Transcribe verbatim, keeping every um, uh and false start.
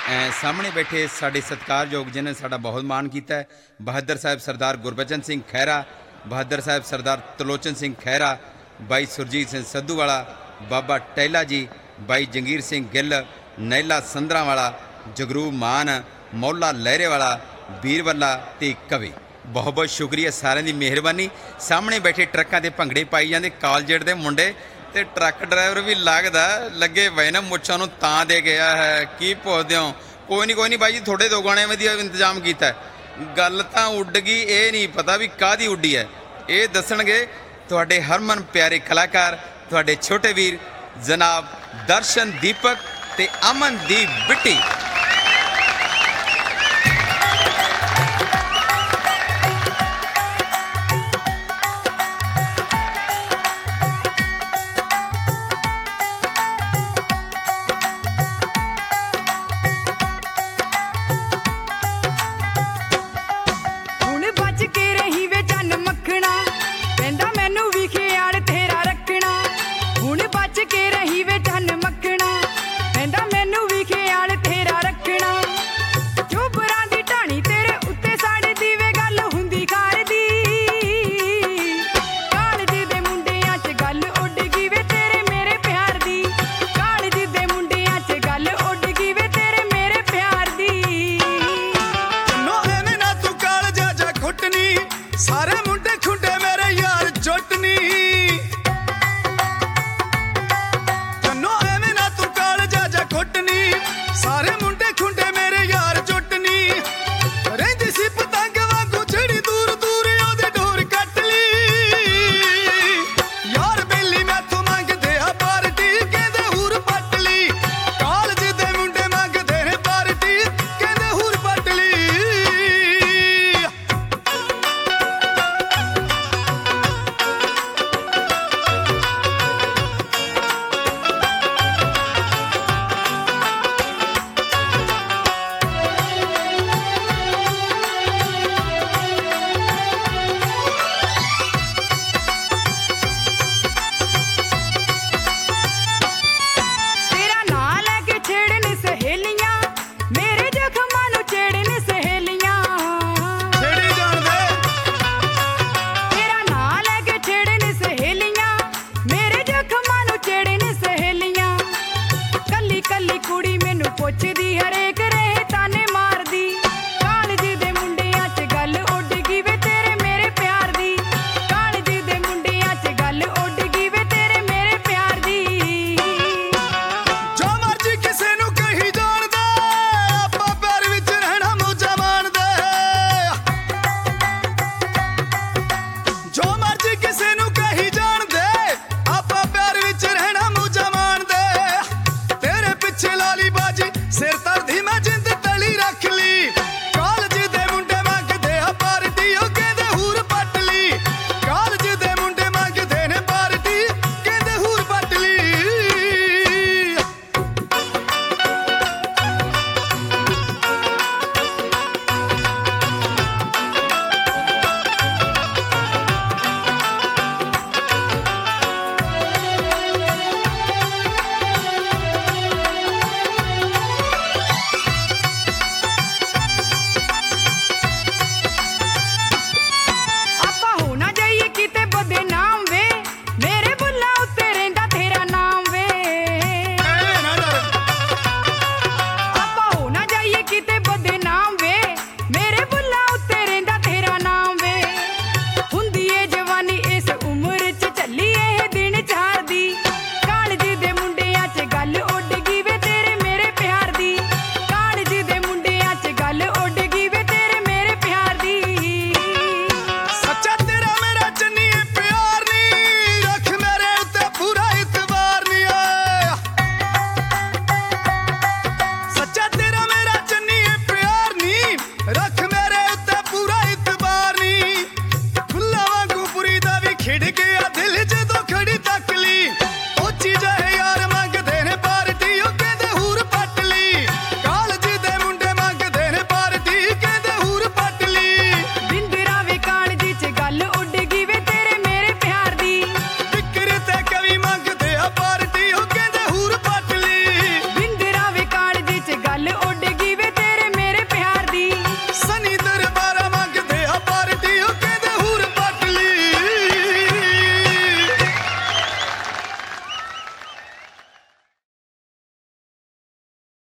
ਸਾਹਮਣੇ ਬੈਠੇ ਸਾਡੇ ਸਤਿਕਾਰਯੋਗ ਜਿਨ੍ਹਾਂ ਨੇ ਸਾਡਾ ਬਹੁਤ ਮਾਣ ਕੀਤਾ ਹੈ, ਬਹਾਦਰ ਸਾਹਿਬ ਸਰਦਾਰ ਗੁਰਬਚਨ ਸਿੰਘ ਖਹਿਰਾ, ਬਹਾਦਰ ਸਾਹਿਬ ਸਰਦਾਰ ਤਲੋਚਨ ਸਿੰਘ ਖਹਿਰਾ, ਬਾਈ ਸੁਰਜੀਤ ਸਿੰਘ ਸੱਧੂਵਾਲਾ, ਬਾਬਾ ਟਹਿਲਾ ਜੀ, ਬਾਈ ਜੰਗੀਰ ਸਿੰਘ ਗਿੱਲ, ਨੈਲਾ ਸੰਦਰਾਂਵਾਲਾ, ਜਗਰੂ ਮਾਨ, ਮੌਲਾ ਲਹਿਰੇਵਾਲਾ, ਵੀਰਵੱਲਾ ਤੇ ਕਵੀ। ਬਹੁਤ ਬਹੁਤ ਸ਼ੁਕਰੀਆ ਸਾਰਿਆਂ ਦੀ ਮਿਹਰਬਾਨੀ। ਸਾਹਮਣੇ ਬੈਠੇ ਟਰੱਕਾਂ 'ਤੇ ਭੰਗੜੇ ਪਾਈ ਜਾਂਦੇ ਕਾਲਜੇਟ ਦੇ ਮੁੰਡੇ, ਤੇ ਟਰੱਕ ਡਰਾਈਵਰ ਵੀ ਲੱਗਦਾ ਲੱਗੇ ਪਏ ਨਾ ਮੁੱਛਾਂ ਨੂੰ ਤਾਂ ਦੇ ਗਿਆ ਹੈ। ਕੀ ਪੁੱਛਦੇ ਹੋ? ਕੋਈ ਨਹੀਂ ਕੋਈ ਨਹੀਂ ਬਾਈ ਜੀ, ਤੁਹਾਡੇ ਦੋ ਗਾਣਿਆਂ ਵਧੀਆ ਇੰਤਜ਼ਾਮ ਕੀਤਾ। ਗੱਲ ਤਾਂ ਉੱਡ ਗਈ, ਇਹ ਨਹੀਂ ਪਤਾ ਵੀ ਕਾਹਦੀ ਉੱਡੀ ਹੈ। ਇਹ ਦੱਸਣਗੇ ਤੁਹਾਡੇ ਹਰਮਨ ਪਿਆਰੇ ਕਲਾਕਾਰ, ਤੁਹਾਡੇ ਛੋਟੇ ਵੀਰ ਜਨਾਬ ਦਰਸ਼ਨ ਦੀਪਕ ਤੇ ਅਮਨਦੀਪ ਬਿੱਟੀ।